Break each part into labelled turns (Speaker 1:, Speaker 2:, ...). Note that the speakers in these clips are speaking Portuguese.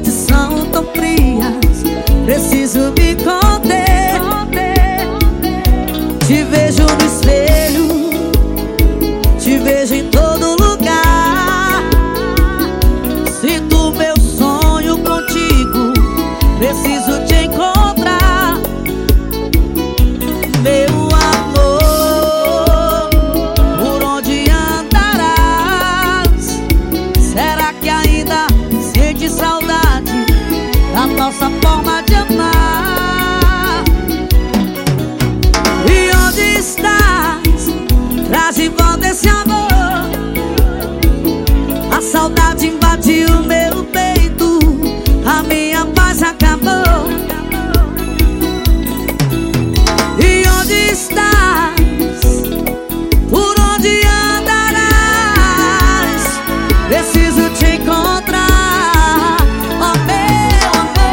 Speaker 1: noites são tão frias, preciso me conter. Te vejo no espelho, te vejo em todo lugar. Sinto meu sonho contigo, preciso te encontrar. Meu amor, por onde andarás? Será que ainda sente saudade da nossa forma de amar? E onde estás? Traz de volta esse amor. A saudade invadiu meu peito, a minha paz acabou. E onde estás? Por onde andarás? Preciso te encontrar, oh meu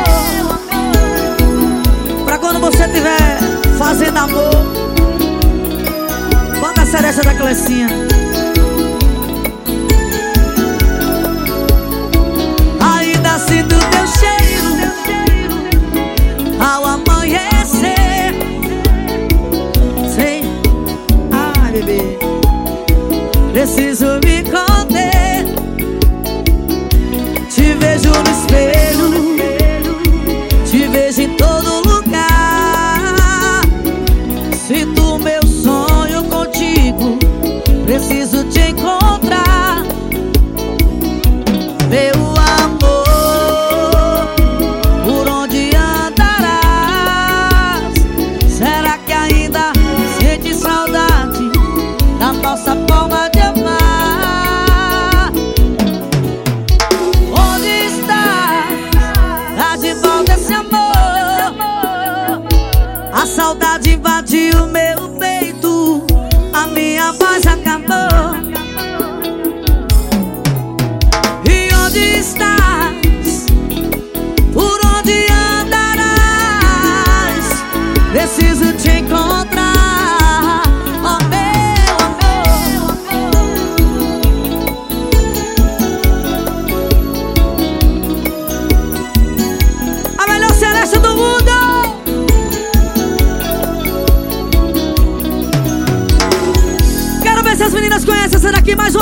Speaker 1: amor. Pra quando você estiver fazendo amor, bota a cereja da Clecinha. Ainda sinto teu cheiro ao amanhecer. Sim, ai bebê, preciso me conter. Te vejo no espelho, te vejo em todo lugar. Sinto meu sonho contigo, preciso te encontrar. Meu amor, por onde andarás? Será que ainda sente saudade da nossa forma de amar? Onde está? Traz de volta esse amor. A saudade invadiu meu peito, a minha voz acabou. E onde estás? Por onde andarás? Preciso te encontrar, oh meu amor. A melhor celeste do mundo. Quero ver se as meninas conhecem essa daqui mais uma.